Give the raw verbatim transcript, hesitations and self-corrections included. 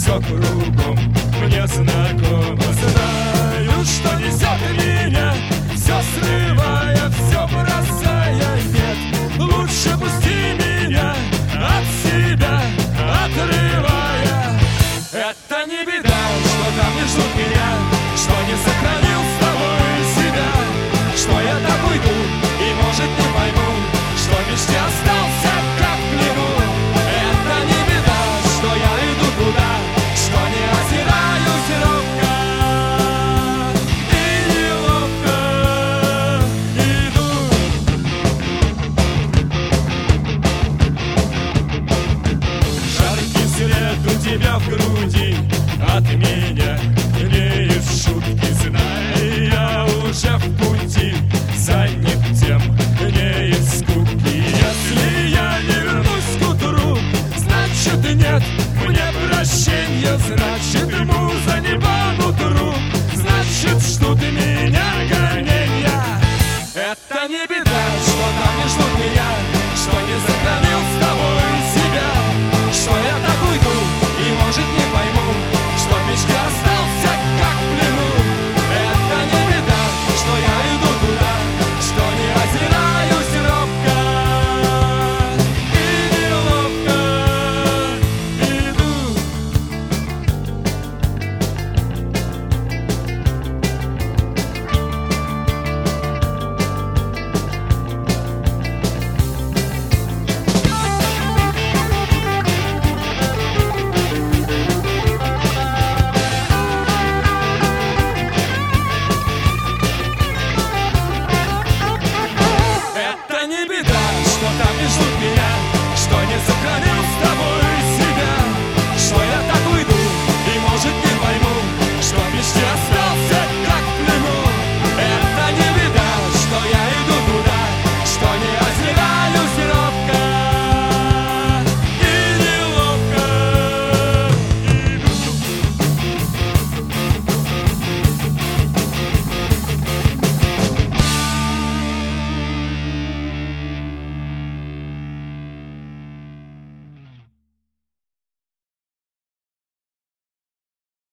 все кругом мне знакомо. Знаю, что несет меня, все срывая, все бросая. Нет, лучше пусти меня от себя, отрывая. Это не беда, что там не ждут меня, что не сохранил с тобой себя, что я так уйду и, может, не пойму, что в мечте остался как в плену. Это не беда, что я иду туда, что не озираюсь робко и неловко иду. Жаркий свет у тебя в груди от меня